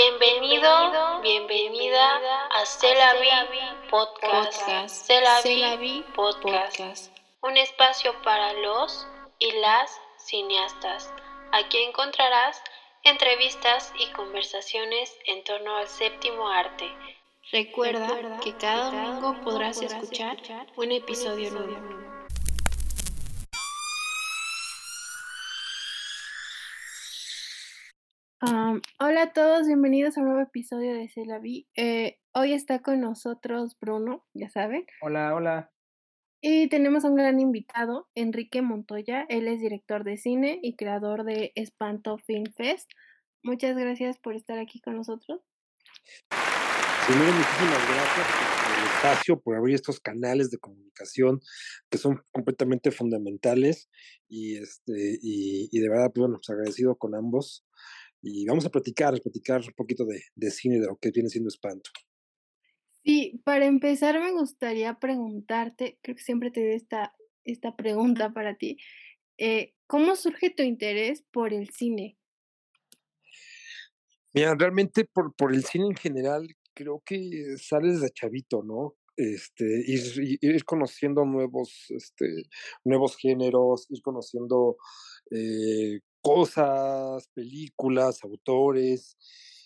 Bienvenido, bienvenida a Celavi Podcast. Celavi Podcast. Un espacio para los y las cineastas. Aquí encontrarás entrevistas y conversaciones en torno al séptimo arte. Recuerda que cada domingo podrás escuchar un episodio nuevo. Hola a todos, bienvenidos a un nuevo episodio de Celavi. Hoy está con nosotros Bruno, ya saben, Hola, hola. y tenemos a un gran invitado, Enrique Montoya. Él es director de cine y creador de Espanto Film Fest. Muchas gracias por estar aquí con nosotros. Primero, muchísimas gracias por el espacio, por abrir estos canales de comunicación que son completamente fundamentales y de verdad, pues bueno, pues agradecido con ambos y vamos a platicar un poquito de cine, de lo que viene siendo Espanto. Sí, para empezar me gustaría preguntarte, creo que siempre te doy esta pregunta para ti, ¿cómo surge tu interés por el cine? Mira, realmente por el cine en general, creo que sales de chavito, ¿no? Ir conociendo nuevos géneros, ir conociendo cosas, películas, autores,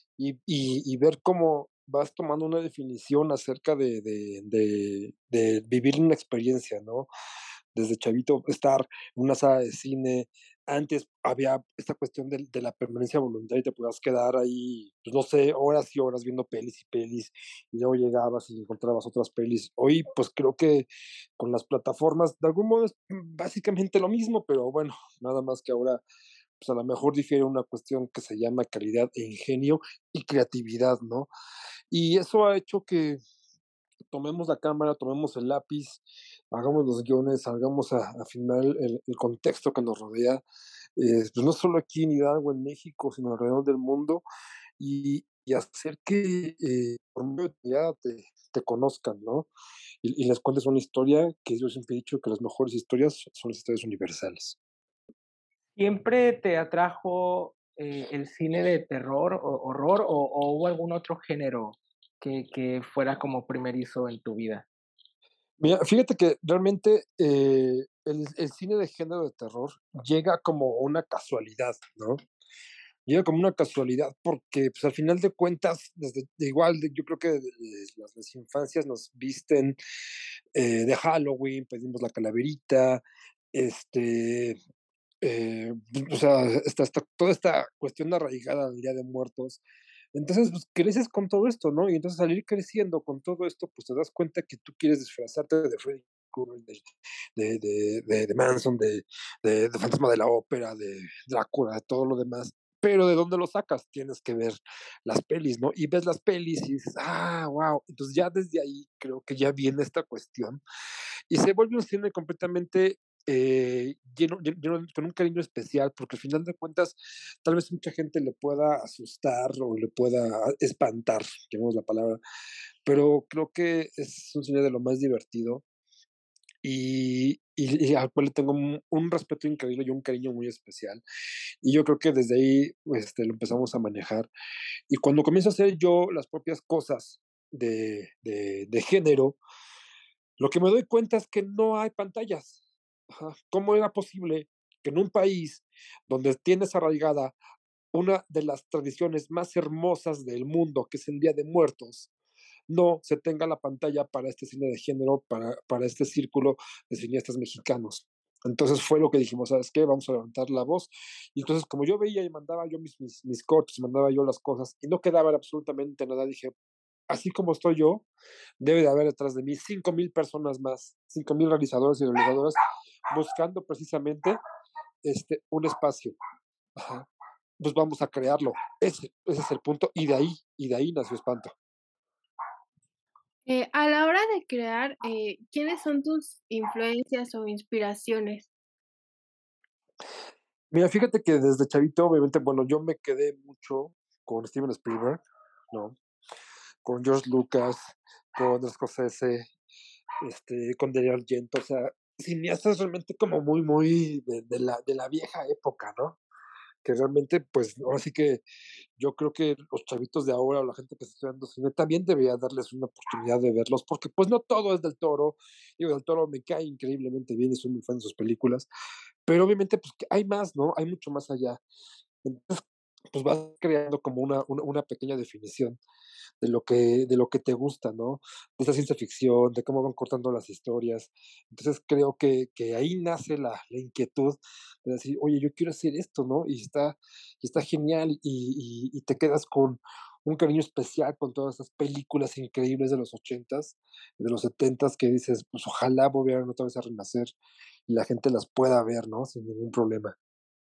y ver cómo vas tomando una definición acerca de vivir una experiencia, ¿no? Desde chavito, estar en una sala de cine. Antes había esta cuestión de la permanencia voluntaria y te podías quedar ahí, pues no sé, horas y horas viendo pelis y pelis, y luego llegabas y encontrabas otras pelis. Hoy, pues creo que con las plataformas, de algún modo es básicamente lo mismo, pero bueno, nada más que ahora, pues a lo mejor difiere una cuestión que se llama calidad e ingenio y creatividad, ¿no? Y eso ha hecho que tomemos la cámara, tomemos el lápiz, hagamos los guiones, salgamos a filmar el contexto que nos rodea, pues no solo aquí en Hidalgo, en México, sino alrededor del mundo, y hacer que por medio de tu mirada te conozcan, ¿no? Y les cuentes una historia que yo siempre he dicho que las mejores historias son las historias universales. ¿Siempre te atrajo el cine de terror o horror o hubo algún otro género que fuera como primerizo en tu vida? Mira, fíjate que realmente el cine de género de terror llega como una casualidad, ¿no? Llega como una casualidad porque, pues, al final de cuentas, yo creo que desde las infancias nos visten de Halloween, pedimos la calaverita, este, o sea, toda esta cuestión arraigada del Día de Muertos. Entonces, pues, creces con todo esto, ¿no? Y entonces al ir creciendo con todo esto, pues te das cuenta que tú quieres disfrazarte de Freddy Krueger, de Manson, de Fantasma de la Ópera, de Drácula, de todo lo demás. Pero ¿de dónde lo sacas? Tienes que ver las pelis, ¿no? Y ves las pelis y dices, ah, wow. Entonces ya desde ahí creo que ya viene esta cuestión y se vuelve un cine completamente con un cariño especial, porque al final de cuentas, tal vez mucha gente le pueda asustar o le pueda espantar, llamemos la palabra, pero creo que es un cine de lo más divertido y al cual le tengo un respeto increíble y un cariño muy especial. Y yo creo que desde ahí lo empezamos a manejar. Y cuando comienzo a hacer yo las propias cosas de género, lo que me doy cuenta es que no hay pantallas. Ajá. ¿Cómo era posible que en un país donde tienes arraigada una de las tradiciones más hermosas del mundo, que es el Día de Muertos, no se tenga la pantalla para este cine de género, para este círculo de cineastas mexicanos? Entonces fue lo que dijimos, ¿sabes qué? Vamos a levantar la voz. Y entonces, como yo veía y mandaba yo mis cortes, mandaba yo las cosas, y no quedaba absolutamente nada, dije, así como estoy yo, debe de haber detrás de mí 5,000 personas más, 5,000 realizadores y realizadoras buscando precisamente un espacio. Ajá. Pues vamos a crearlo. Ese es el punto. Y de ahí nació Espanto. A la hora de crear, ¿quiénes son tus influencias o inspiraciones? Mira, fíjate que desde chavito, obviamente, bueno, yo me quedé mucho con Steven Spielberg, ¿no? Con George Lucas, con Scorsese, con Darío Argento, o sea, cineastas realmente como muy, muy de la vieja época, ¿no? que realmente, pues, ahora sí que yo creo que los chavitos de ahora, o la gente que está estudiando cine, también debería darles una oportunidad de verlos, porque pues no todo es del Toro. Digo, del Toro me cae increíblemente bien y soy muy fan de sus películas, pero obviamente pues que hay más, ¿no? Hay mucho más allá. Entonces, pues vas creando como una pequeña definición de lo que te gusta, ¿no? De esa ciencia ficción, de cómo van cortando las historias. Entonces creo que ahí nace la inquietud de decir, oye, yo quiero hacer esto, ¿no? Y está genial y te quedas con un cariño especial con todas esas películas increíbles de los 80s, de los 70s, que dices, pues ojalá volvieran otra vez a renacer y la gente las pueda ver, ¿no? Sin ningún problema.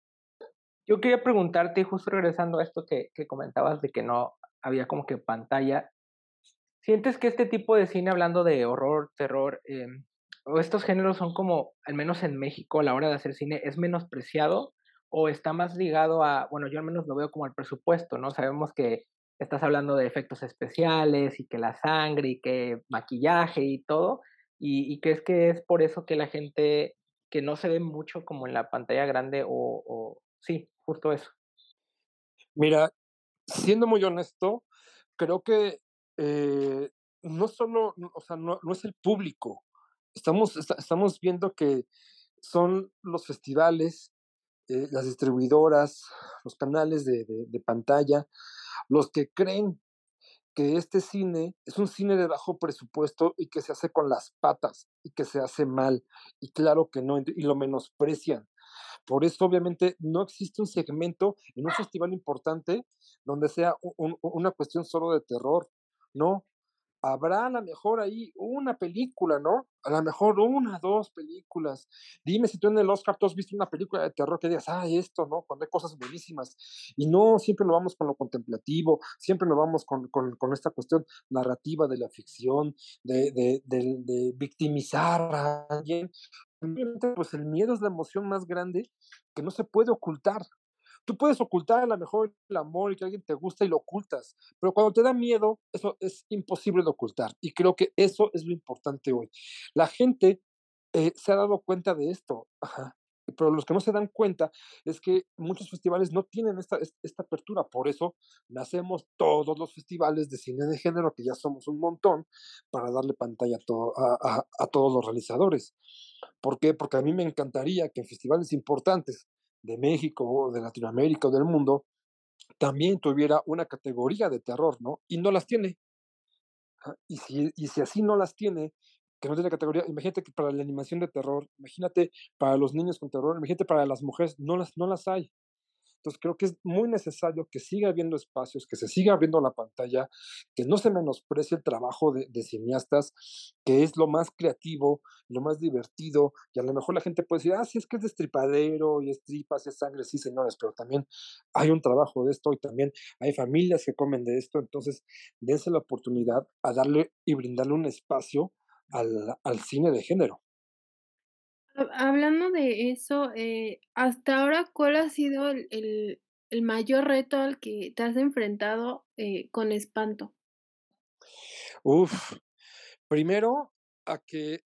Yo quería preguntarte, justo regresando a esto que comentabas de que no había como que pantalla, ¿sientes que este tipo de cine, hablando de horror, terror, o estos géneros son como, al menos en México, a la hora de hacer cine, es menospreciado o está más ligado a, bueno, yo al menos lo veo como al presupuesto, ¿no? Sabemos que estás hablando de efectos especiales y que la sangre y que maquillaje y todo, y crees que es por eso que la gente, que no se ve mucho como en la pantalla grande o sí, justo eso. Mira, siendo muy honesto, creo que no solo, o sea, no es el público. Estamos viendo que son los festivales, las distribuidoras, los canales de pantalla, los que creen que este cine es un cine de bajo presupuesto y que se hace con las patas y que se hace mal. Y claro que no, y lo menosprecian. Por eso, obviamente, no existe un segmento en un festival importante donde sea una cuestión solo de terror. No, habrá a lo mejor ahí una película, ¿no? A lo mejor una, dos películas. Dime si tú en el Oscar tú has visto una película de terror que digas, esto, ¿no? Cuando hay cosas buenísimas. Y no, siempre lo vamos con lo contemplativo, siempre lo vamos con esta cuestión narrativa de la ficción, de victimizar a alguien. Obviamente, pues el miedo es la emoción más grande que no se puede ocultar. Tú puedes ocultar a lo mejor el amor y que alguien te gusta y lo ocultas, pero cuando te da miedo, eso es imposible de ocultar. Y creo que eso es lo importante hoy. La gente se ha dado cuenta de esto, ajá. Pero los que no se dan cuenta es que muchos festivales no tienen esta apertura. Por eso nacemos todos los festivales de cine de género, que ya somos un montón, para darle pantalla a todos los realizadores. ¿Por qué? Porque a mí me encantaría que en festivales importantes de México o de Latinoamérica o del mundo también tuviera una categoría de terror, ¿no? Y no las tiene. Y si así no las tiene, que no tiene categoría, imagínate que para la animación de terror, imagínate para los niños con terror, imagínate para las mujeres, no las hay. Entonces creo que es muy necesario que siga habiendo espacios, que se siga abriendo la pantalla, que no se menosprecie el trabajo de cineastas, que es lo más creativo, lo más divertido, y a lo mejor la gente puede decir, sí, es que es destripadero y es tripas, es sangre, sí, señores, pero también hay un trabajo de esto y también hay familias que comen de esto, entonces dense la oportunidad a darle y brindarle un espacio al cine de género. Hablando de eso, hasta ahora, ¿cuál ha sido el mayor reto al que te has enfrentado, con Espanto? Uf, primero a que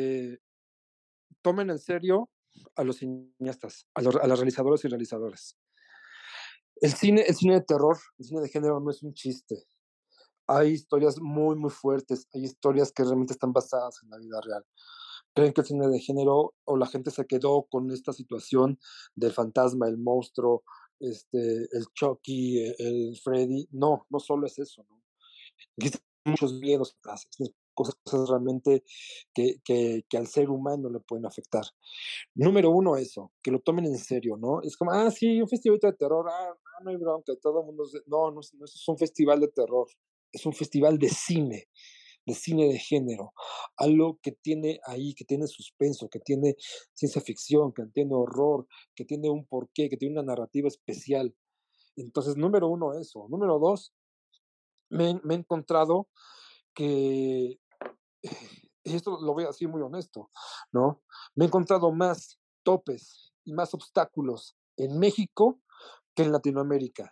tomen en serio a los cineastas, a los realizadores y realizadoras. El cine de terror, el cine de género no es un chiste. Hay historias muy, muy fuertes, hay historias que realmente están basadas en la vida real. Creen que el cine de género o la gente se quedó con esta situación del fantasma, el monstruo, el Chucky, el Freddy. No, no solo es eso, ¿no? Existen muchos miedos atrás, existen cosas realmente que al ser humano le pueden afectar. Número uno, eso, que lo tomen en serio, ¿no? Es como, sí, un festival de terror, no hay bronca, todo el mundo, no, no, no es un festival de terror, es un festival de cine de género, algo que tiene ahí, que tiene suspenso, que tiene ciencia ficción, que tiene horror, que tiene un porqué, que tiene una narrativa especial. Entonces, número uno, eso. Número dos, me he encontrado que, y esto lo voy a decir muy honesto, ¿no? Me he encontrado más topes y más obstáculos en México que en Latinoamérica.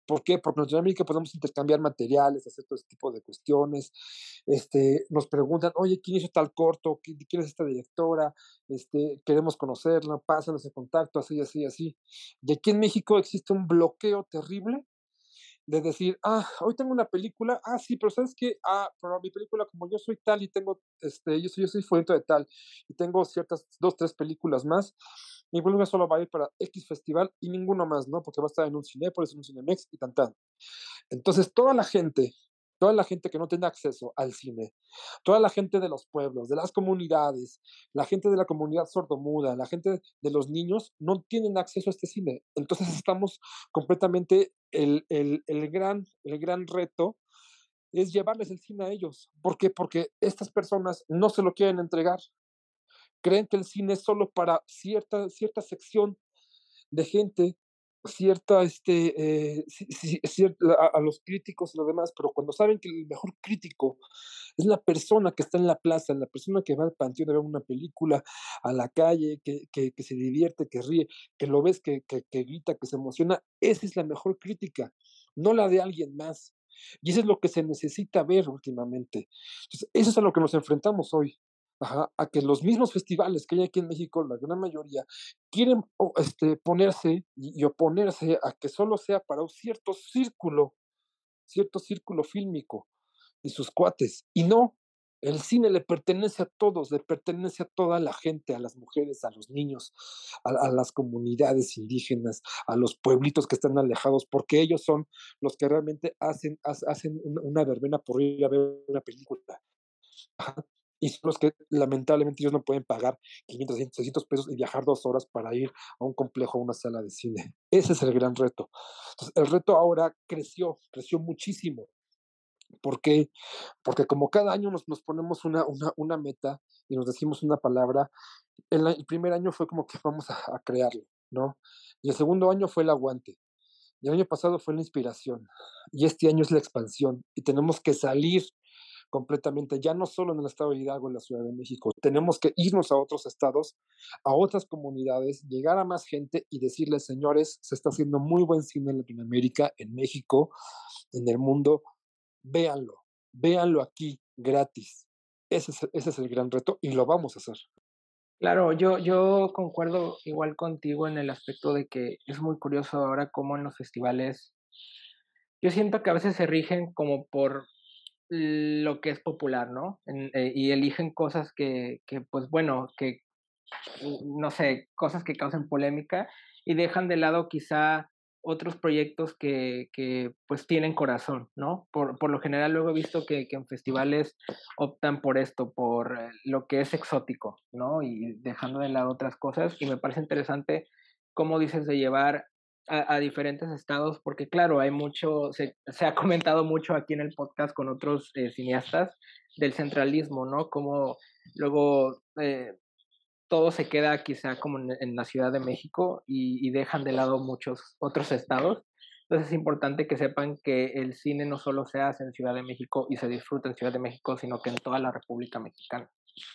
¿Por qué? Porque en Latinoamérica podemos intercambiar materiales, hacer todo ese tipo de cuestiones. Nos preguntan, oye, ¿quién hizo tal corto? ¿Quién es esta directora? Queremos conocerla, pásanos en contacto, así, así, así. Y aquí en México existe un bloqueo terrible de decir, hoy tengo una película, sí, pero ¿sabes qué? Pero mi película, como yo soy tal y tengo, yo soy fuente de tal, y tengo ciertas 2, 3 películas más, mi película solo va a ir para X festival y ninguno más, ¿no? Porque va a estar en un Cinépolis, en un Cinemex y tan. Entonces, toda la gente que no tiene acceso al cine, toda la gente de los pueblos, de las comunidades, la gente de la comunidad sordomuda, la gente de los niños, no tienen acceso a este cine. Entonces estamos completamente, el gran reto es llevarles el cine a ellos. ¿Por qué? Porque estas personas no se lo quieren entregar. Creen que el cine es solo para cierta sección de gente, a los críticos y lo demás, pero cuando saben que el mejor crítico es la persona que está en la plaza, la persona que va al panteón a ver una película, a la calle, que se divierte, que ríe, que lo ves, que grita, que se emociona, esa es la mejor crítica, no la de alguien más. Y eso es lo que se necesita ver últimamente. Entonces, eso es a lo que nos enfrentamos hoy. Ajá, a que los mismos festivales que hay aquí en México, la gran mayoría, quieren ponerse y oponerse a que solo sea para un cierto círculo fílmico y sus cuates. Y no, el cine le pertenece a todos, le pertenece a toda la gente, a las mujeres, a los niños, a las comunidades indígenas, a los pueblitos que están alejados, porque ellos son los que realmente hacen una verbena por ir a ver una película. Ajá. Y son los que lamentablemente ellos no pueden pagar 500, 600 pesos y viajar 2 horas para ir a un complejo, a una sala de cine. Ese es el gran reto. Entonces, el reto ahora creció muchísimo. ¿Por qué? Porque como cada año nos ponemos una meta y nos decimos una palabra, el primer año fue como que vamos a crearlo, ¿no? Y el segundo año fue el aguante. Y el año pasado fue la inspiración. Y este año es la expansión. Y tenemos que salir completamente, ya no solo en el estado de Hidalgo, en la Ciudad de México, tenemos que irnos a otros estados, a otras comunidades, llegar a más gente y decirles, señores, se está haciendo muy buen cine en Latinoamérica, en México, en el mundo, véanlo, véanlo aquí, gratis. Ese es el gran reto y lo vamos a hacer. Claro, yo concuerdo igual contigo en el aspecto de que es muy curioso ahora cómo en los festivales, yo siento que a veces se rigen como por lo que es popular, ¿no? Y eligen cosas pues bueno, que no sé, cosas que causen polémica y dejan de lado quizá otros proyectos que pues tienen corazón, ¿no? Por lo general luego he visto que en festivales optan por esto, por lo que es exótico, ¿no? Y dejando de lado otras cosas y me parece interesante cómo dices de llevar a diferentes estados, porque claro, hay mucho, se ha comentado mucho aquí en el podcast con otros cineastas del centralismo, ¿no? Como luego todo se queda quizá como en la Ciudad de México y dejan de lado muchos otros estados. Entonces es importante que sepan que el cine no solo se hace en Ciudad de México y se disfruta en Ciudad de México, sino que en toda la República Mexicana.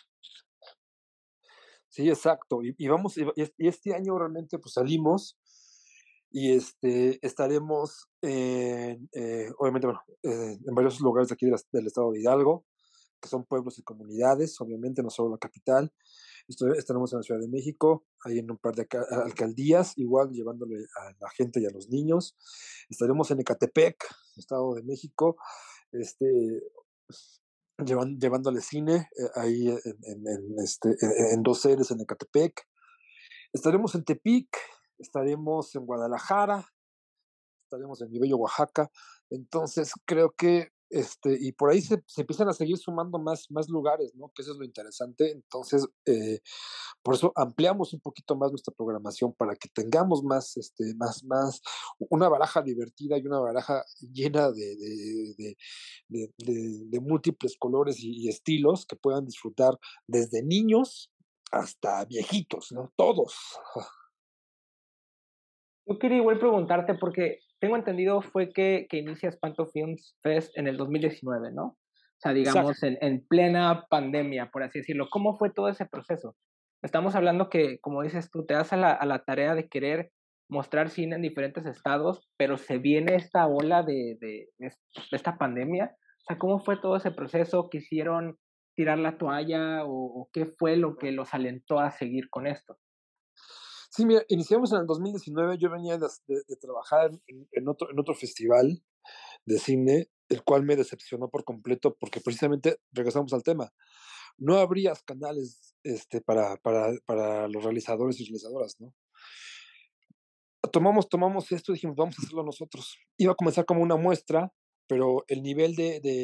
Sí, exacto. Y este año realmente pues salimos y estaremos obviamente, bueno, en varios lugares de aquí del estado de Hidalgo, que son pueblos y comunidades, obviamente, no solo la capital. Estaremos en la Ciudad de México, ahí en un par de alcaldías, igual llevándole a la gente y a los niños. Estaremos en Ecatepec, Estado de México, este, llevándole cine ahí en 2 sedes en Ecatepec. Estaremos en Tepic, estaremos en Guadalajara, estaremos en mi bello Oaxaca. Entonces, creo que, y por ahí se empiezan a seguir sumando más lugares, ¿no? Que eso es lo interesante. Entonces, por eso ampliamos un poquito más nuestra programación para que tengamos una baraja divertida y una baraja llena de múltiples colores y estilos que puedan disfrutar desde niños hasta viejitos, ¿no? Todos. Yo quería igual preguntarte, porque tengo entendido fue que inicia Espanto Films Fest en el 2019, ¿no? O sea, Exacto. digamos, en plena pandemia, por así decirlo. ¿Cómo fue todo ese proceso? Estamos hablando que, como dices tú, te das a la tarea de querer mostrar cine en diferentes estados, pero se viene esta ola de esta pandemia. O sea, ¿cómo fue todo ese proceso? ¿Quisieron tirar la toalla o qué fue lo que los alentó a seguir con esto? Sí, mira, iniciamos en el 2019. Yo venía de trabajar en otro festival de cine, el cual me decepcionó por completo, porque precisamente regresamos al tema. No habría canales para los realizadores y realizadoras, ¿no? Tomamos esto y dijimos, vamos a hacerlo nosotros. Iba a comenzar como una muestra, pero el nivel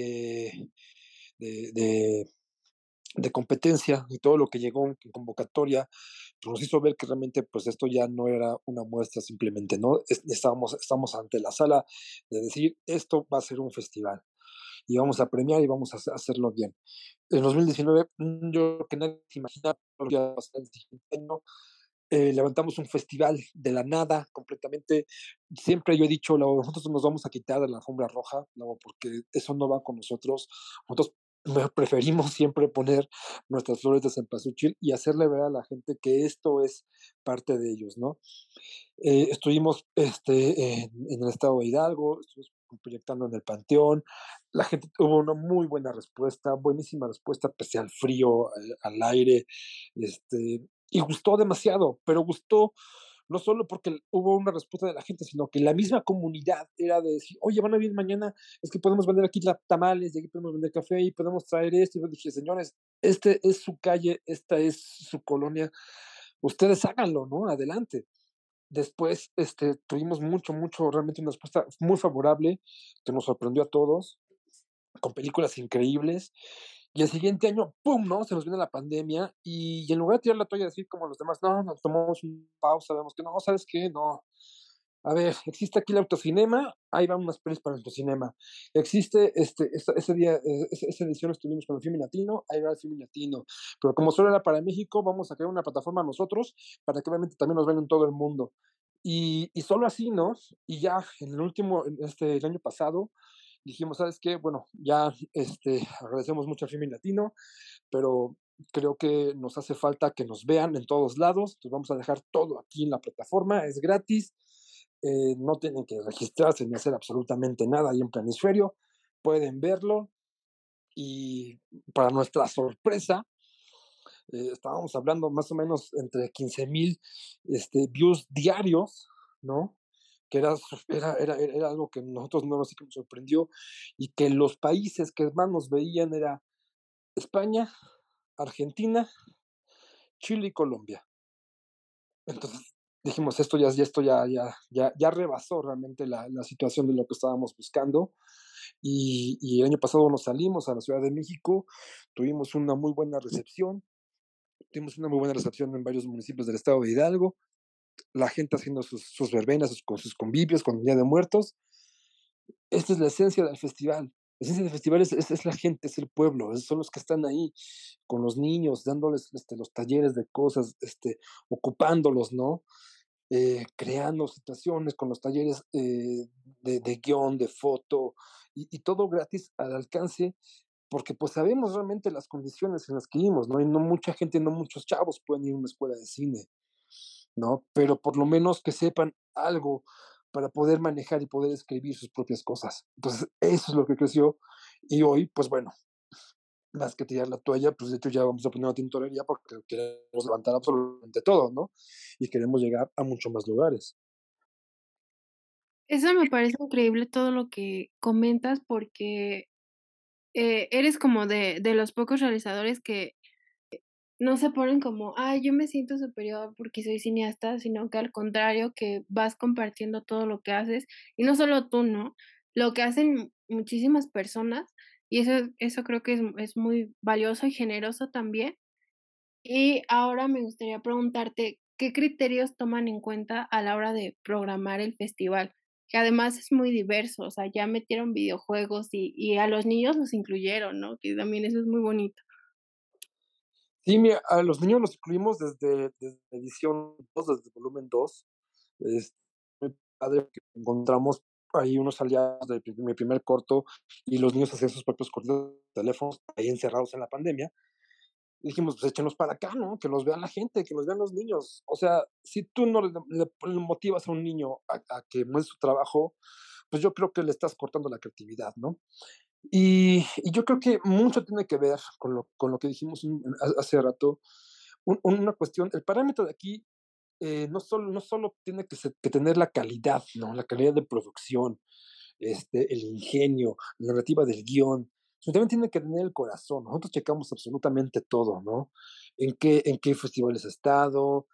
de, de, de competencia y todo lo que llegó en convocatoria, pues nos hizo ver que realmente pues esto ya no era una muestra simplemente, ¿no? Estamos ante la sala de decir, esto va a ser un festival y vamos a premiar y vamos a hacerlo bien. En 2019, yo creo que nadie se imagina lo que iba a pasar el siguiente año. Levantamos un festival de la nada, completamente. Siempre yo he dicho, nosotros nos vamos a quitar de la alfombra roja, porque eso no va con nosotros. Nosotros preferimos siempre poner nuestras flores de cempasúchil y hacerle ver a la gente que esto es parte de ellos, ¿no? Estuvimos en el estado de Hidalgo, estuvimos proyectando en el Panteón. La gente tuvo una muy buena respuesta, buenísima respuesta, pese al frío, al aire, y gustó demasiado, pero gustó no solo porque hubo una respuesta de la gente, sino que la misma comunidad era de decir, oye, van a venir mañana, es que podemos vender aquí tamales, y aquí podemos vender café, y podemos traer esto. Y yo dije, señores, este es su calle, esta es su colonia, ustedes háganlo, ¿no? Adelante. Después, tuvimos realmente una respuesta muy favorable, que nos sorprendió a todos, con películas increíbles. Y el siguiente año, ¡pum!, ¿no? Se nos viene la pandemia y en lugar de tirar la toalla y decir como los demás, no, nos tomamos una pausa, vemos que no, ¿sabes qué? No. A ver, existe aquí el autocinema, ahí van unas pelis para el autocinema. Existe, ese día, esa edición estuvimos con el Film Latino, ahí va el Film Latino. Pero como solo era para México, vamos a crear una plataforma nosotros para que obviamente también nos vean en todo el mundo. Y solo así, ¿no? Y ya en el último, el año pasado, dijimos, ¿sabes qué? Bueno, ya agradecemos mucho al Film Latino, pero creo que nos hace falta que nos vean en todos lados. Entonces vamos a dejar todo aquí en la plataforma, es gratis, no tienen que registrarse ni hacer absolutamente nada ahí en Planisferio, pueden verlo y para nuestra sorpresa, estábamos hablando más o menos entre 15,000 views diarios, ¿no? Que era algo que nosotros no así que nos sorprendió y que los países que más nos veían era España, Argentina, Chile y Colombia. Entonces dijimos, esto ya rebasó realmente la situación de lo que estábamos buscando. Y el año pasado nos salimos a la Ciudad de México, tuvimos una muy buena recepción, en varios municipios del estado de Hidalgo, la gente haciendo sus verbenas, con sus convivios, con el Día de Muertos. Esta es la esencia del festival. La esencia del festival es la gente, es el pueblo, son los que están ahí con los niños, dándoles los talleres de cosas, ocupándolos, ¿no? Creando situaciones con los talleres de guión, de foto, y todo gratis al alcance, porque pues sabemos realmente las condiciones en las que vivimos, ¿no? Y no mucha gente, no muchos chavos pueden ir a una escuela de cine, ¿no? Pero por lo menos que sepan algo para poder manejar y poder escribir sus propias cosas. Entonces, eso es lo que creció. Y hoy, pues bueno, más que tirar la toalla, pues de hecho ya vamos a poner una tintorería porque queremos levantar absolutamente todo, ¿no? Y queremos llegar a mucho más lugares. Eso me parece increíble todo lo que comentas porque, eres como de los pocos realizadores que no se ponen como: "Ay, yo me siento superior porque soy cineasta", sino que al contrario, que vas compartiendo todo lo que haces, y no solo tú, ¿no? Lo que hacen muchísimas personas, y eso creo que es muy valioso y generoso también. Y ahora me gustaría preguntarte, ¿qué criterios toman en cuenta a la hora de programar el festival? Que además es muy diverso, o sea, ya metieron videojuegos y a los niños los incluyeron, ¿no? Que también eso es muy bonito. Sí, mira, a los niños los incluimos desde edición 2, desde volumen 2. Es muy padre que encontramos ahí unos aliados de mi primer corto y los niños hacían sus propios cortos de teléfonos ahí encerrados en la pandemia. Y dijimos, pues échenos para acá, ¿no? Que los vea la gente, que los vean los niños. O sea, si tú no le motivas a un niño a que muestre su trabajo, pues yo creo que le estás cortando la creatividad, ¿no? Y yo creo que mucho tiene que ver con lo que dijimos hace rato. Una cuestión, el parámetro de aquí no solo tiene que tener la calidad, ¿no? La calidad de producción, el ingenio, la narrativa del guión, sino también tiene que tener el corazón. Nosotros checamos absolutamente todo, ¿no? En qué festivales ha estado,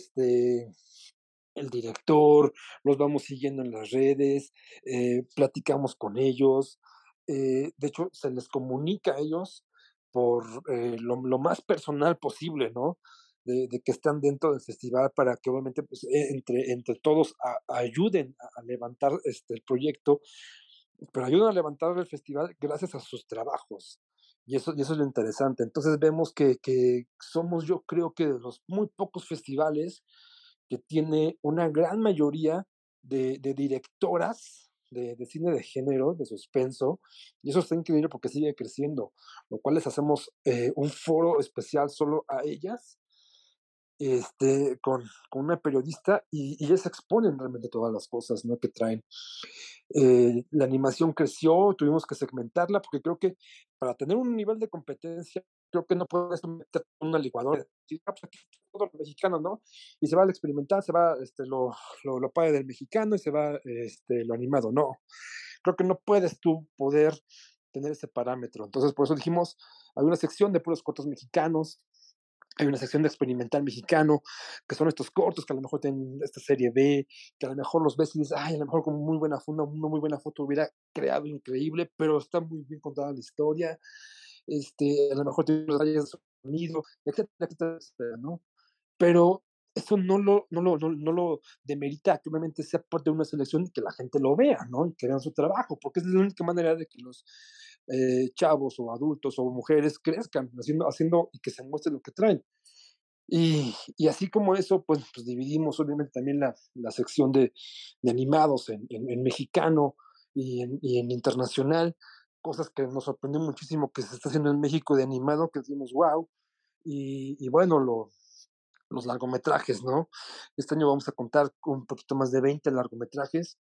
el director, los vamos siguiendo en las redes, platicamos con ellos. De hecho, se les comunica a ellos por lo más personal posible, ¿no? De que están dentro del festival para que obviamente pues, entre todos ayuden a levantar el proyecto, pero ayudan a levantar el festival gracias a sus trabajos. Y eso es lo interesante. Entonces vemos que somos, yo creo que de los muy pocos festivales que tiene una gran mayoría de directoras de cine de género, de suspenso, y eso está increíble porque sigue creciendo, lo cual les hacemos un foro especial solo a ellas, con una periodista, y ellas exponen realmente todas las cosas, ¿no? Que traen. La animación creció, tuvimos que segmentarla, porque creo que para tener un nivel de competencia, creo que no puedes meter una licuadora. Sí, pues aquí todo lo mexicano, ¿no? Y se va al experimental, se va lo padre del mexicano y se va lo animado. No, creo que no puedes tú poder tener ese parámetro. Entonces, por eso dijimos, hay una sección de puros cortos mexicanos, hay una sección de experimental mexicano, que son estos cortos que a lo mejor tienen esta serie B, que a lo mejor los ves y dices, ay, a lo mejor con muy buena una muy buena foto hubiera creado increíble, pero está muy bien contada la historia, a lo mejor tiene detalles de sonido, etcétera, etcétera, etcétera, ¿no? Pero eso no lo demerita que obviamente sea parte de una selección y que la gente lo vea, ¿no? Y que vean su trabajo, porque es la única manera de que los chavos o adultos o mujeres crezcan haciendo y que se muestre lo que traen. Y así como eso, pues dividimos obviamente también la sección de animados en mexicano y en internacional, cosas que nos sorprendió muchísimo que se está haciendo en México de animado, que decimos, wow, y bueno, los largometrajes, ¿no? Este año vamos a contar con un poquito más de 20 largometrajes,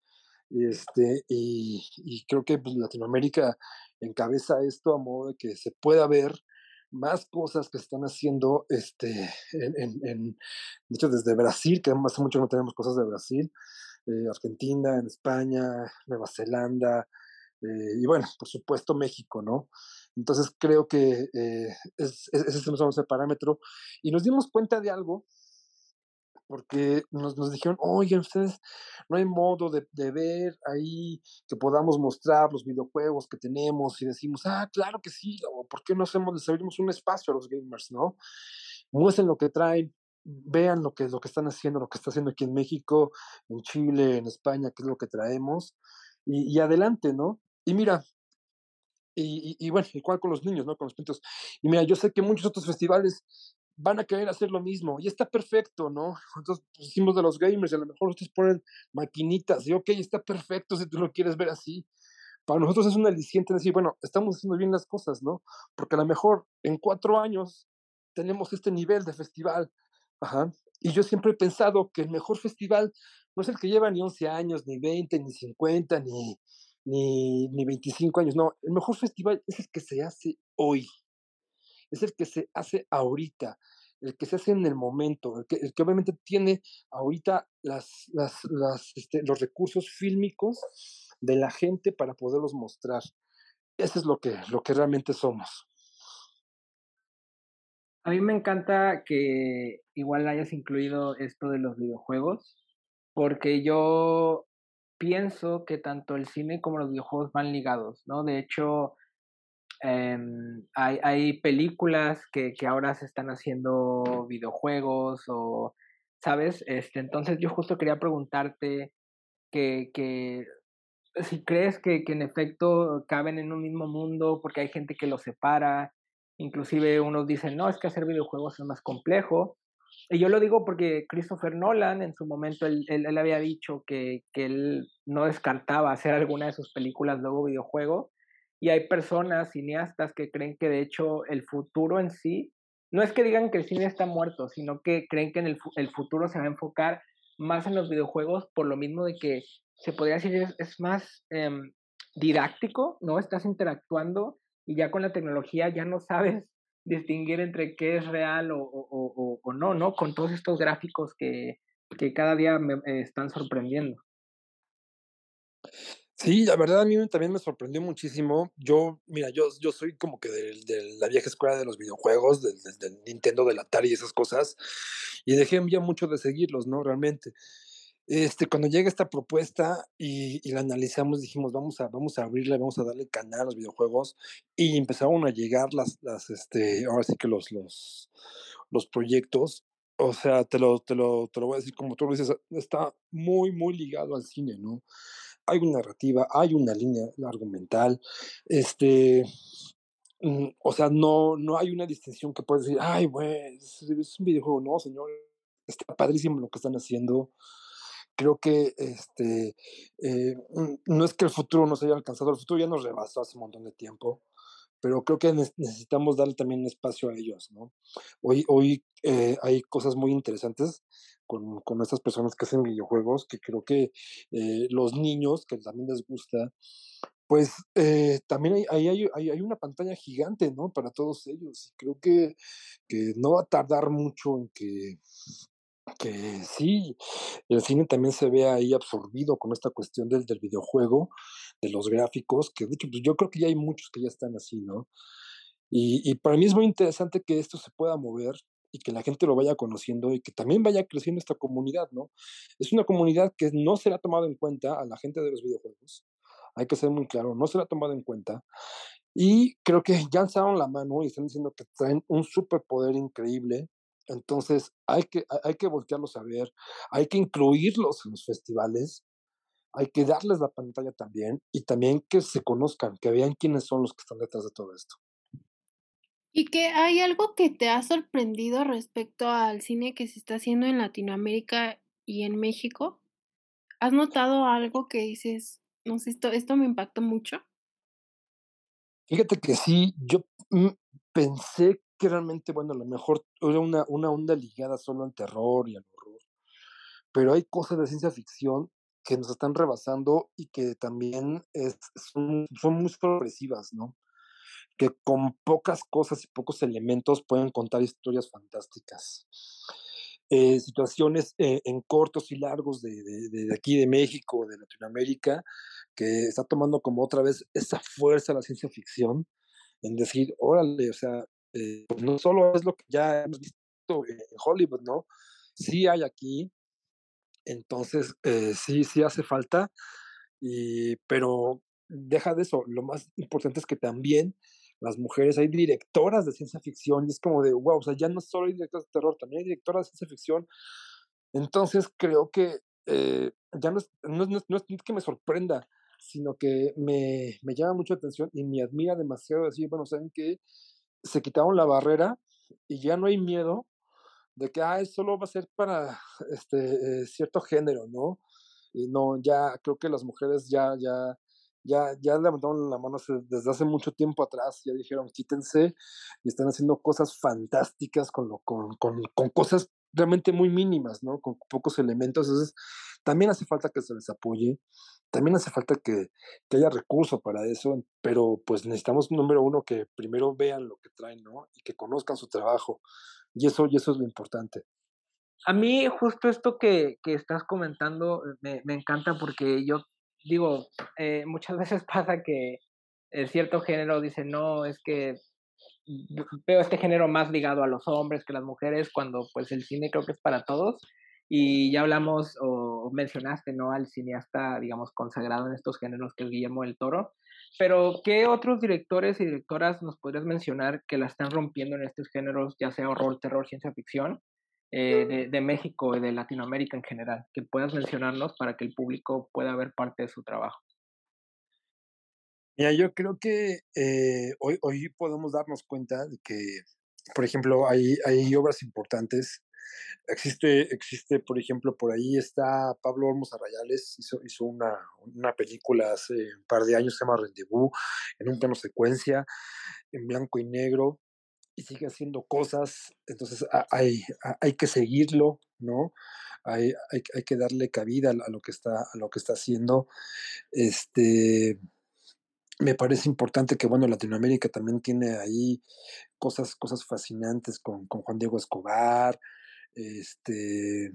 y creo que pues, Latinoamérica encabeza esto a modo de que se pueda ver más cosas que se están haciendo, de hecho, desde Brasil, que hace mucho no tenemos cosas de Brasil, Argentina, en España, Nueva Zelanda, y bueno, por supuesto México, ¿no? Entonces creo que ese es el parámetro. Y nos dimos cuenta de algo, porque nos dijeron, oye, ustedes, no hay modo de ver ahí que podamos mostrar los videojuegos que tenemos y decimos, ah, claro que sí, o por qué no hacemos, les abrimos un espacio a los gamers, ¿no? Muestren lo que traen, vean lo que están haciendo, lo que está haciendo aquí en México, en Chile, en España, qué es lo que traemos, y adelante, ¿no? Y mira, y bueno, igual con los niños, ¿no? Con los pintos. Y mira, yo sé que muchos otros festivales van a querer hacer lo mismo y está perfecto, ¿no? Entonces, pues, hicimos de los gamers y a lo mejor ustedes ponen maquinitas y ok, está perfecto si tú lo quieres ver así. Para nosotros es un aliciente decir, bueno, estamos haciendo bien las cosas, ¿no? Porque a lo mejor en 4 años tenemos este nivel de festival. Ajá. Y yo siempre he pensado que el mejor festival no es el que lleva ni 11 años, ni 20, ni 50, ni 25 años. No, el mejor festival es el que se hace hoy, es el que se hace ahorita, el que se hace en el momento, el que obviamente tiene ahorita los recursos fílmicos de la gente para poderlos mostrar. Eso es lo que realmente somos. A mí me encanta que igual hayas incluido esto de los videojuegos, porque yo pienso que tanto el cine como los videojuegos van ligados, ¿no? De hecho, hay películas que ahora se están haciendo videojuegos o, ¿sabes? Entonces yo justo quería preguntarte que si crees que en efecto caben en un mismo mundo, porque hay gente que los separa, inclusive unos dicen, no, es que hacer videojuegos es más complejo. Y yo lo digo porque Christopher Nolan en su momento, él había dicho que él no descartaba hacer alguna de sus películas luego videojuego, y hay personas, cineastas, que creen que de hecho el futuro en sí no es que digan que el cine está muerto, sino que creen que en el futuro se va a enfocar más en los videojuegos, por lo mismo de que se podría decir es más didáctico, ¿no? Estás interactuando y ya con la tecnología ya no sabes distinguir entre qué es real o no, ¿no? Con todos estos gráficos que cada día me están sorprendiendo. Sí, la verdad a mí también me sorprendió muchísimo. Yo, mira, yo soy como que de la vieja escuela de los videojuegos, del Nintendo, del Atari y esas cosas, y dejé ya mucho de seguirlos, ¿no? Realmente. Cuando llega esta propuesta y la analizamos, dijimos, vamos a abrirla, vamos a darle canal a los videojuegos, y empezaron a llegar ahora sí que los proyectos. O sea, te lo voy a decir como tú lo dices, está muy, muy ligado al cine, ¿no? Hay una narrativa, hay una línea argumental, este, o sea, no hay una distinción que puedas decir, ay, güey, es un videojuego, no, señor, está padrísimo lo que están haciendo. Creo que no es que el futuro nos haya alcanzado, el futuro ya nos rebasó hace un montón de tiempo, pero creo que necesitamos darle también espacio a ellos, ¿no? Hoy hay cosas muy interesantes con estas personas que hacen videojuegos, que creo que los niños, que también les gusta, pues también hay una pantalla gigante, ¿no? Para todos ellos. Y creo que no va a tardar mucho en que sí, el cine también se ve ahí absorbido con esta cuestión del videojuego, de los gráficos, que de hecho, pues yo creo que ya hay muchos que ya están así, ¿no? Y para mí es muy interesante que esto se pueda mover y que la gente lo vaya conociendo y que también vaya creciendo esta comunidad, ¿no? Es una comunidad que no se le ha tomado en cuenta a la gente de los videojuegos. Hay que ser muy claro, no se le ha tomado en cuenta. Y creo que ya alzaron la mano y están diciendo que traen un superpoder increíble. Entonces hay que voltearlos a ver, hay que incluirlos en los festivales, hay que darles la pantalla también y también que se conozcan, que vean quiénes son los que están detrás de todo esto. ¿Y que hay algo que te ha sorprendido respecto al cine que se está haciendo en Latinoamérica y en México? ¿Has notado algo que dices: "No sé, esto me impactó mucho"? Fíjate que sí, yo pensé que realmente, bueno, a lo mejor era una onda ligada solo al terror y al horror, pero hay cosas de ciencia ficción que nos están rebasando y que también son muy sorpresivas, ¿no? Que con pocas cosas y pocos elementos pueden contar historias fantásticas. Situaciones en cortos y largos de aquí de México, de Latinoamérica, que está tomando como otra vez esa fuerza la ciencia ficción, en decir, órale, o sea, pues no solo es lo que ya hemos visto en Hollywood, ¿no? Sí hay aquí, entonces sí hace falta, pero deja de eso, lo más importante es que también las mujeres, hay directoras de ciencia ficción, y es como de, wow, o sea, ya no solo hay directoras de terror, también hay directoras de ciencia ficción. Entonces creo que ya no es que me sorprenda, sino que me llama mucho la atención y me admira demasiado decir, bueno, ¿saben qué? Se quitaron la barrera y ya no hay miedo de que, solo va a ser para cierto género, ¿no? Y no, ya creo que las mujeres ya levantaron la mano desde hace mucho tiempo atrás, ya dijeron quítense y están haciendo cosas fantásticas con cosas realmente muy mínimas, ¿no? Con pocos elementos. Entonces, también hace falta que se les apoye, también hace falta que haya recursos para eso, pero pues necesitamos, número uno, que primero vean lo que traen, ¿no? Y que conozcan su trabajo. Y eso es lo importante. A mí justo esto que estás comentando me encanta porque yo digo, muchas veces pasa que cierto género dice, no, es que veo este género más ligado a los hombres que las mujeres, cuando pues el cine creo que es para todos. Y ya hablamos o mencionaste, ¿no? Al cineasta, digamos, consagrado en estos géneros que es Guillermo del Toro. Pero, ¿qué otros directores y directoras nos podrías mencionar que la están rompiendo en estos géneros, ya sea horror, terror, ciencia ficción, de México y de Latinoamérica en general? Que puedas mencionarnos para que el público pueda ver parte de su trabajo. Mira, yo creo que hoy podemos darnos cuenta de que, por ejemplo, hay obras importantes. Existe, por ejemplo, por ahí está Pablo Olmos Arrayales, hizo una película hace un par de años, se llama Rendezvous, en un plano secuencia, en blanco y negro. y sigue haciendo cosas, entonces hay que seguirlo, ¿no? Hay que darle cabida a lo que está haciendo. Este, Me parece importante que, bueno, Latinoamérica también tiene ahí cosas fascinantes con Juan Diego Escobar, este,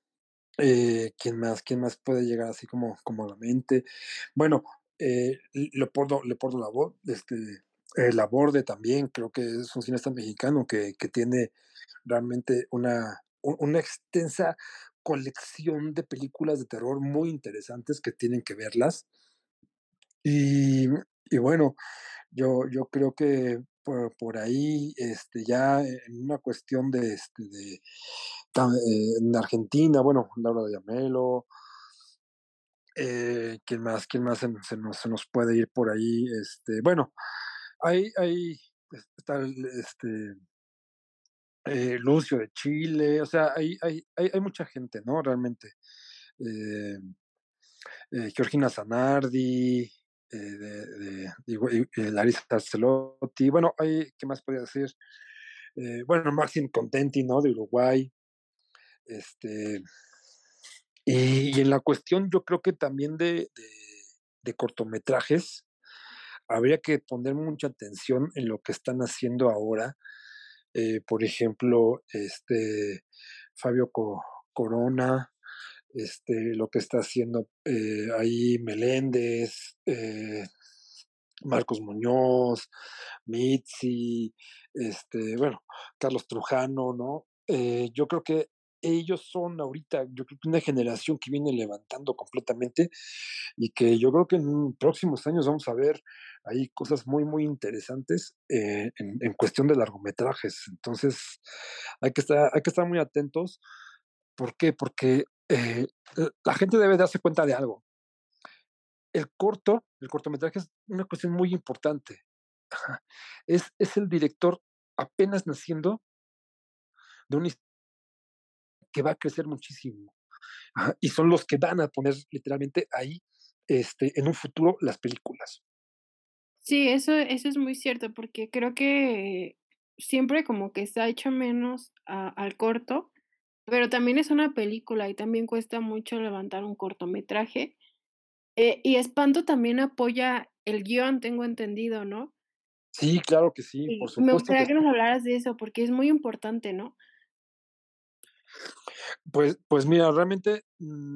quién más puede llegar así como a la mente? Bueno, Leopoldo Laborde también, creo que es un cineasta mexicano que tiene realmente una extensa colección de películas de terror muy interesantes que tienen que verlas. Y, y bueno, yo creo que por ahí, ya en una cuestión en Argentina, bueno, Laura de Amelo, ¿quién más se nos puede ir por ahí? Bueno, hay está Lucio de Chile, o sea, hay mucha gente, ¿no? Realmente. Eh, Georgina Zanardi, Larisa Arcelotti, bueno, ¿qué más podría decir? Bueno, Maxim Contenti, ¿no? De Uruguay. Este, y en la cuestión, yo creo que también de cortometrajes, habría que poner mucha atención en lo que están haciendo ahora. Por ejemplo, Fabio Corona, lo que está haciendo ahí Meléndez, Marcos Muñoz, Mitzi, bueno, Carlos Trujano, ¿no? Yo creo que ellos son ahorita, yo creo que una generación que viene levantando completamente y que yo creo que en próximos años vamos a ver ahí cosas muy interesantes en cuestión de largometrajes. Entonces, hay que estar muy atentos. ¿Por qué? Porque la gente debe darse cuenta de algo. El cortometraje es una cuestión muy importante. Ajá. Es el director apenas naciendo de una historia que va a crecer muchísimo. Ajá, y son los que van a poner literalmente ahí, en un futuro, las películas. Sí, eso es muy cierto, porque creo que siempre como que se ha hecho menos al corto, pero también es una película y también cuesta mucho levantar un cortometraje. Y Espanto también apoya el guión, tengo entendido, ¿no? Sí, claro que sí, por Y me supuesto que gustaría que sí. nos hablaras de eso, porque es muy importante, ¿no? Pues mira, realmente,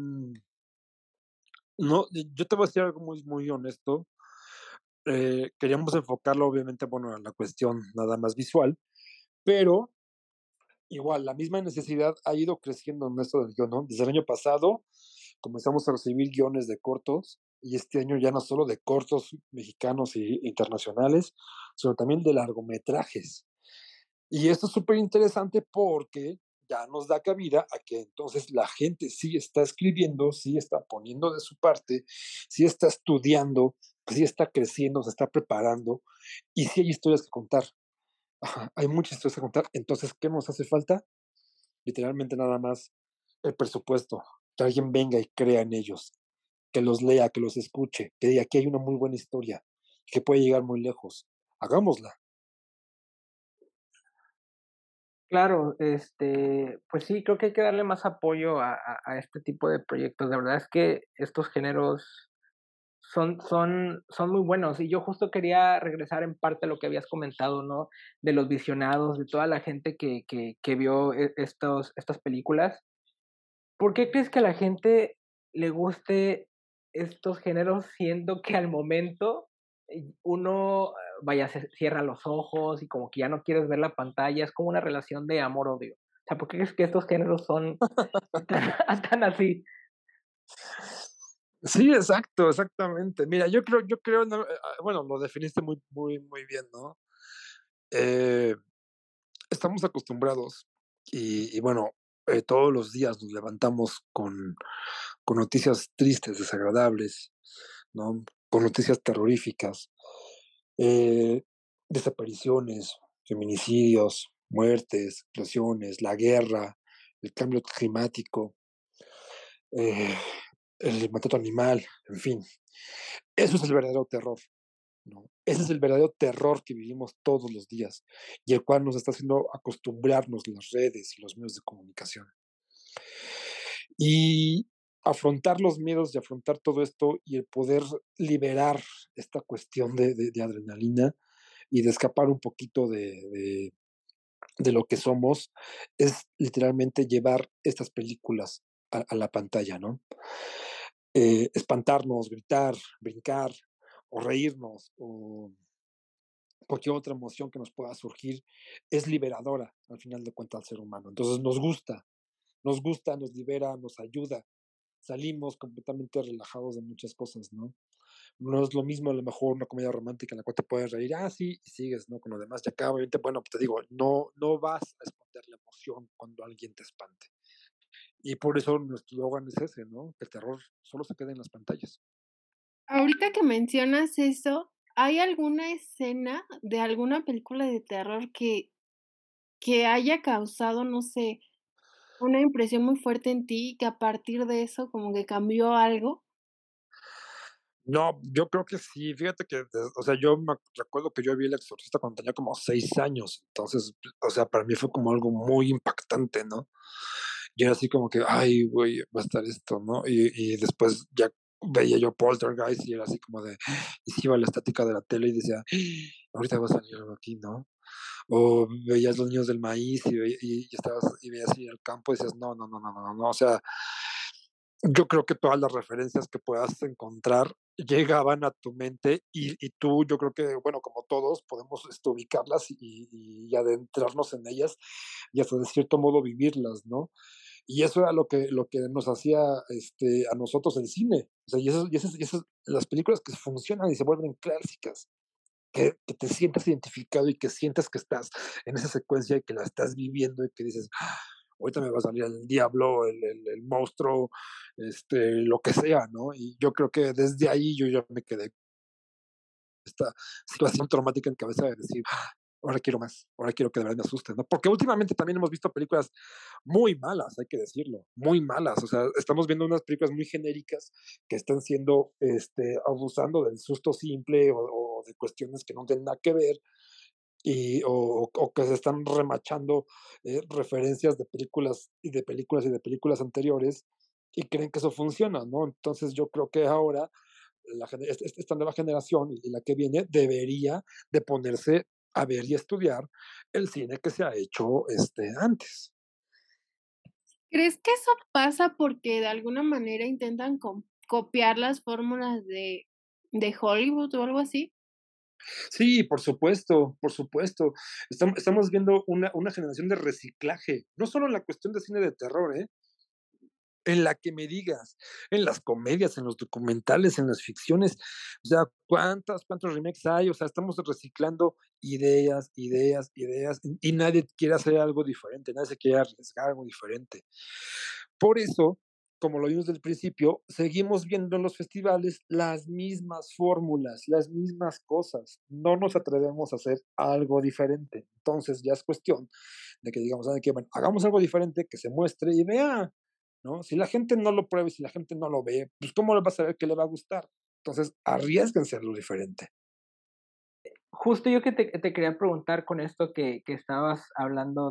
no, yo te voy a decir algo muy honesto. Queríamos enfocarlo, obviamente, bueno, a la cuestión nada más visual, pero igual, la misma necesidad ha ido creciendo en esto del guión, ¿no? Desde el año pasado comenzamos a recibir guiones de cortos y este año ya no solo de cortos mexicanos e internacionales, sino también de largometrajes. Y esto es súper interesante porque ya nos da cabida a que entonces la gente sí está escribiendo, sí está poniendo de su parte, sí está estudiando, sí está creciendo, se está preparando y sí hay historias que contar. Ajá, hay muchas historias que contar. Entonces, ¿qué nos hace falta? Literalmente nada más el presupuesto, que alguien venga y crea en ellos, que los lea, que los escuche, que diga aquí hay una muy buena historia, que puede llegar muy lejos. Hagámosla. Claro, pues sí, creo que hay que darle más apoyo a este tipo de proyectos. De verdad es que estos géneros son muy buenos. Y yo justo quería regresar en parte a lo que habías comentado, ¿no? De los visionados, de toda la gente que vio estas películas. ¿Por qué crees que a la gente le guste estos géneros, siendo que al momento uno, vaya, se cierra los ojos y como que ya no quieres ver la pantalla? Es como una relación de amor-odio. O sea, ¿por qué crees que estos géneros son tan así? Sí, exacto, exactamente. Mira, yo creo, no, bueno, lo definiste muy bien, ¿no? Eh, Estamos acostumbrados y bueno, todos los días nos levantamos con noticias tristes, desagradables, ¿no? Con noticias terroríficas, eh, desapariciones, feminicidios, muertes, explosiones, la guerra, el cambio climático, eh, el maltrato animal, en fin. Eso es el verdadero terror. ¿no? Ese es el verdadero terror que vivimos todos los días y el cual nos está haciendo acostumbrarnos las redes y los medios de comunicación. Y afrontar los miedos y afrontar todo esto y el poder liberar esta cuestión de adrenalina y de escapar un poquito de lo que somos, es literalmente llevar estas películas a la pantalla, ¿no? Espantarnos, gritar, brincar o reírnos o cualquier otra emoción que nos pueda surgir es liberadora al final de cuentas al ser humano. Entonces nos gusta, nos libera, nos ayuda. Salimos completamente relajados de muchas cosas, ¿no? No es lo mismo a lo mejor una comedia romántica en la cual te puedes reír, sí, y sigues, ¿no? Con lo demás, ya acá obviamente, bueno, te digo, no vas a esconder la emoción cuando alguien te espante. Y por eso nuestro eslogan es ese, ¿no? Que el terror solo se queda en las pantallas. Ahorita que mencionas eso, ¿hay alguna escena de alguna película de terror que haya causado, no sé, una impresión muy fuerte en ti, y que a partir de eso como que cambió algo? No, yo creo que sí, fíjate que, o sea, yo me recuerdo que yo vi El Exorcista cuando tenía como 6 años, entonces, o sea, para mí fue como algo muy impactante, ¿no? Y era así como que, ay, güey, va a estar esto, ¿no? Y después ya veía yo Poltergeist y era así como de, y se iba la estática de la tele y decía, ahorita va a salir algo aquí, ¿no? O veías Los Niños del Maíz y estabas y veías ir al campo y decías, no, no, no, no, no, no, o sea, yo creo que todas las referencias que puedas encontrar llegaban a tu mente y tú, yo creo que, bueno, como todos, podemos ubicarlas y adentrarnos en ellas y hasta de cierto modo vivirlas, ¿no? Y eso era lo que nos hacía a nosotros el cine. O sea, y esas las películas que funcionan y se vuelven clásicas, que te sientas identificado y que sientas que estás en esa secuencia y que la estás viviendo y que dices, ahorita me va a salir el diablo, el monstruo, lo que sea, ¿no? Y yo creo que desde ahí yo ya me quedé esta situación traumática en cabeza de decir, ahora quiero más, ahora quiero que de verdad me asusten, ¿no? Porque últimamente también hemos visto películas muy malas, hay que decirlo, muy malas, o sea, estamos viendo unas películas muy genéricas que están siendo, abusando del susto simple o de cuestiones que no tienen nada que ver o que se están remachando referencias de películas y de películas y de películas anteriores y creen que eso funciona, ¿no? Entonces yo creo que ahora esta nueva generación y la que viene debería de ponerse a ver y estudiar el cine que se ha hecho antes. ¿Crees que eso pasa porque de alguna manera intentan copiar las fórmulas de Hollywood o algo así? Sí, por supuesto, por supuesto. Estamos viendo una generación de reciclaje, no solo en la cuestión de cine de terror, en la que me digas, en las comedias, en los documentales, en las ficciones, o sea, cuántos remakes hay? O sea, estamos reciclando ideas, ideas, ideas, y nadie quiere hacer algo diferente, nadie se quiere arriesgar algo diferente. Por eso, como lo vimos desde el principio, seguimos viendo en los festivales las mismas fórmulas, las mismas cosas. No nos atrevemos a hacer algo diferente. Entonces ya es cuestión de que digamos, ¿saben qué? Bueno, hagamos algo diferente, que se muestre y vea, ¿no? Si la gente no lo prueba y si la gente no lo ve, pues ¿cómo le va a saber que le va a gustar? Entonces, arriesguense a lo diferente. Justo yo que te quería preguntar con esto que estabas hablando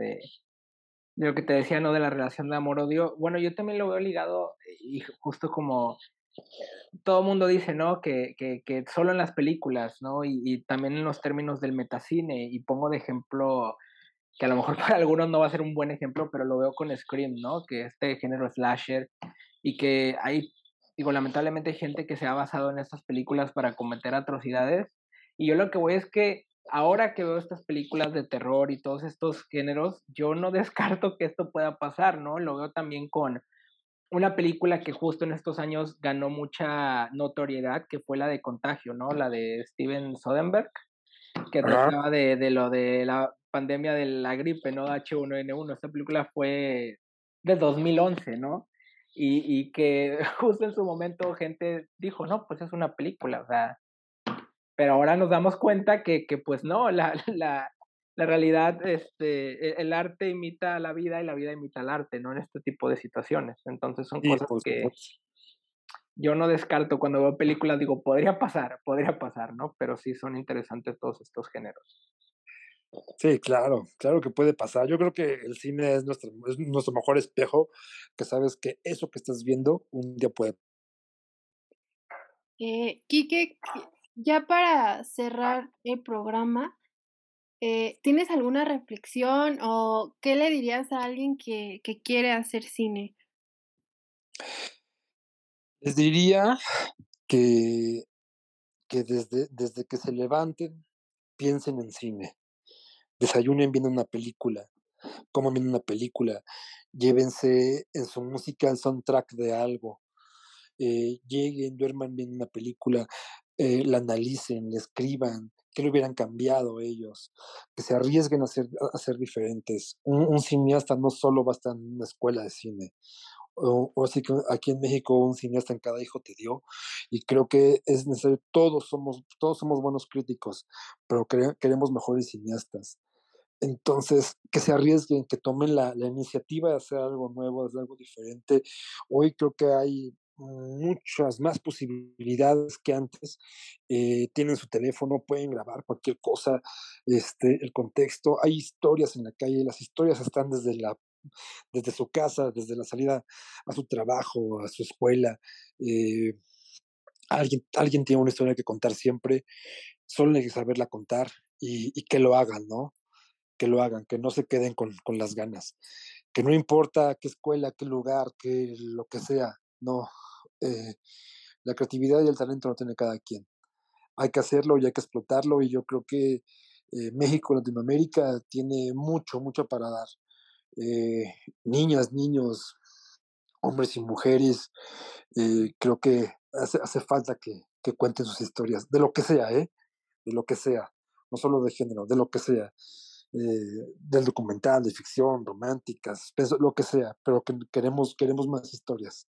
de lo que te decía, ¿no? De la relación de amor-odio. Bueno, yo también lo veo ligado y justo como todo el mundo dice, ¿no? Que solo en las películas, ¿no? Y también en los términos del metacine. Y pongo de ejemplo, que a lo mejor para algunos no va a ser un buen ejemplo, pero lo veo con Scream, ¿no? Que este género slasher y que hay, digo, lamentablemente hay gente que se ha basado en estas películas para cometer atrocidades. Y yo lo que voy es que ahora que veo estas películas de terror y todos estos géneros, yo no descarto que esto pueda pasar, ¿no? Lo veo también con una película que justo en estos años ganó mucha notoriedad, que fue la de Contagio, ¿no? La de Steven Soderbergh, que Ajá. trataba de lo de la pandemia de la gripe, ¿no? H1N1. Esta película fue de 2011, ¿no? Y que justo en su momento gente dijo, no, pues es una película, o sea, pero ahora nos damos cuenta que pues no, la realidad, el arte imita a la vida y la vida imita al arte, ¿no? En este tipo de situaciones. Entonces son Sí, cosas por supuesto. yo no descarto cuando veo películas, digo, podría pasar, ¿no? Pero sí son interesantes todos estos géneros. Sí, claro, claro que puede pasar. Yo creo que el cine es nuestro mejor espejo, que sabes que eso que estás viendo un día puede. Quique, ya para cerrar el programa, ¿tienes alguna reflexión o qué le dirías a alguien que quiere hacer cine? Les diría que, que desde que se levanten, piensen en cine, desayunen viendo una película, coman viendo una película, llévense en su música el soundtrack de algo, lleguen, duerman viendo una película, la analicen, la escriban, qué le hubieran cambiado ellos, que se arriesguen a ser diferentes. Un cineasta no solo va a estar en una escuela de cine, o así que aquí en México un cineasta en cada hijo te dio, y creo que es necesario, todos somos buenos críticos, pero queremos mejores cineastas. Entonces, que se arriesguen, que tomen la iniciativa de hacer algo nuevo, de hacer algo diferente. Hoy creo que hay muchas más posibilidades que antes. Tienen su teléfono, pueden grabar cualquier cosa, el contexto. Hay historias en la calle, las historias están desde su casa, desde la salida a su trabajo, a su escuela. Eh, alguien tiene una historia que contar siempre, solo hay que saberla contar y que lo hagan, ¿no? Que lo hagan, que no se queden con las ganas, que no importa qué escuela, qué lugar, qué lo que sea, no. eh, la creatividad y el talento lo tiene cada quien. Hay que hacerlo y hay que explotarlo y yo creo que México, Latinoamérica tiene mucho, mucho para dar. Eh, niñas, niños, hombres y mujeres, creo que hace falta que cuenten sus historias, de lo que sea, ¿eh? De lo que sea, no solo de género, de lo que sea, del documental, de ficción, románticas, lo que sea, pero que queremos más historias.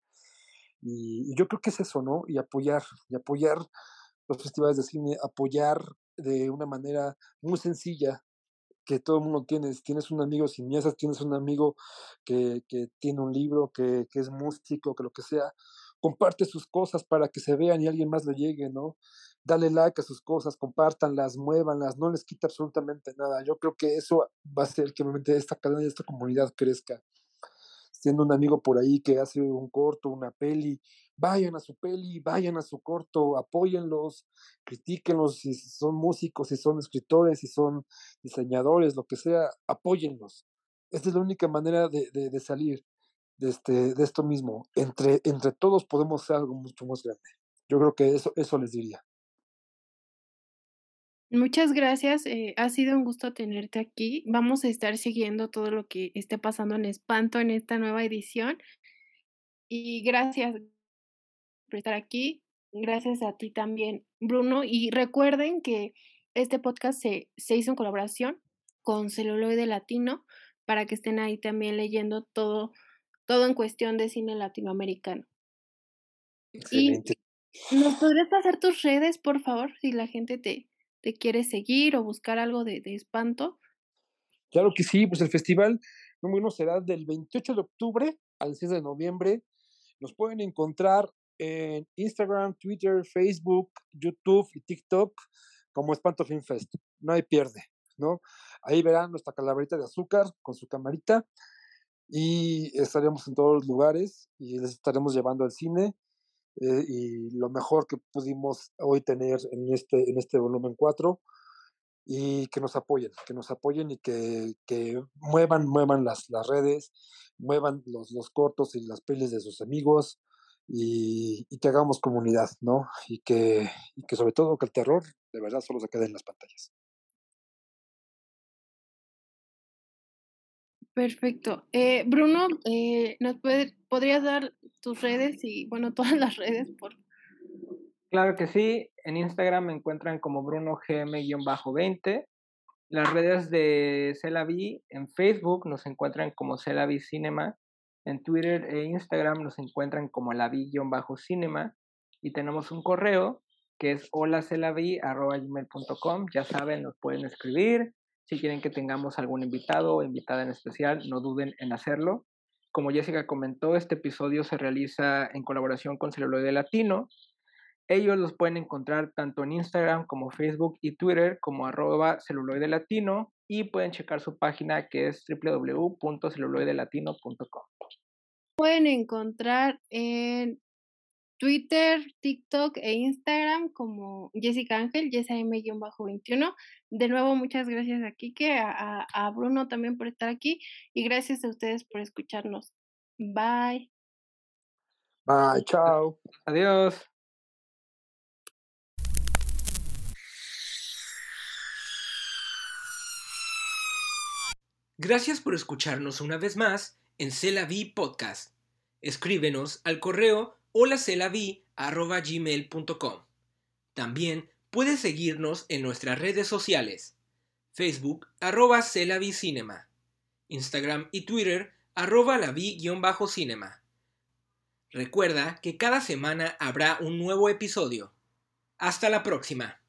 Y yo creo que es eso, ¿no? Y apoyar los festivales de cine, apoyar de una manera muy sencilla que todo el mundo tienes. Tienes un amigo cineasta, tienes un amigo que tiene un libro, que es músico, que lo que sea. Comparte sus cosas para que se vean y alguien más le llegue, ¿no? Dale like a sus cosas, compártanlas, muévanlas, no les quita absolutamente nada. Yo creo que eso va a hacer que realmente esta cadena y esta comunidad crezca. Siendo un amigo por ahí que hace un corto, una peli, vayan a su peli, vayan a su corto, apóyenlos, critíquenlos si son músicos, si son escritores, si son diseñadores, lo que sea, apóyenlos. Esta es la única manera de salir de esto mismo. Entre todos podemos hacer algo mucho más grande. Yo creo que eso les diría. Muchas gracias, ha sido un gusto tenerte aquí. Vamos a estar siguiendo todo lo que esté pasando en Espanto en esta nueva edición y gracias por estar aquí. Gracias a ti también, Bruno. Y recuerden que este podcast se hizo en colaboración con Celuloide Latino para que estén ahí también leyendo todo en cuestión de cine latinoamericano. Y Excelente. ¿nos podrías pasar tus redes, por favor, si la gente te quiere seguir o buscar algo de Espanto? Claro que sí, pues el festival número 1 será del 28 de octubre al 6 de noviembre. Nos pueden encontrar en Instagram, Twitter, Facebook, YouTube y TikTok como Espanto Film Fest. No hay pierde, ¿no? Ahí verán nuestra calaverita de azúcar con su camarita y estaremos en todos los lugares y les estaremos llevando al cine y lo mejor que pudimos hoy tener en este volumen 4 y que nos apoyen y que muevan las redes, muevan los cortos y las pelis de sus amigos y que hagamos comunidad, ¿no? Y que sobre todo que el terror de verdad solo se quede en las pantallas. Perfecto. Bruno, ¿podrías dar tus redes y, bueno, todas las redes, por Claro que sí, en Instagram me encuentran como BrunoGM-20. Las redes de Celavi en Facebook nos encuentran como Celavi Cinema. En Twitter e Instagram nos encuentran como lavi-cinema. Y tenemos un correo que es holacelavi@gmail.com. Ya saben, nos pueden escribir. Si quieren que tengamos algún invitado o invitada en especial, no duden en hacerlo. Como Jessica comentó, este episodio se realiza en colaboración con Celuloide Latino. Ellos los pueden encontrar tanto en Instagram como Facebook y Twitter como @celuloidelatino, y pueden checar su página que es www.celuloidelatino.com. Pueden encontrar en Twitter, TikTok e Instagram como Jessica Ángel, JessiM-21. De nuevo, muchas gracias a Kike, a Bruno también por estar aquí, y gracias a ustedes por escucharnos. Bye. Bye, chao. Adiós. Gracias por escucharnos una vez más en C'est la Vie Podcast. Escríbenos al correo holacelavi@gmail.com. También puedes seguirnos en nuestras redes sociales: Facebook @CelaViCinema, Instagram y Twitter @lavi_cinema. Recuerda que cada semana habrá un nuevo episodio. Hasta la próxima.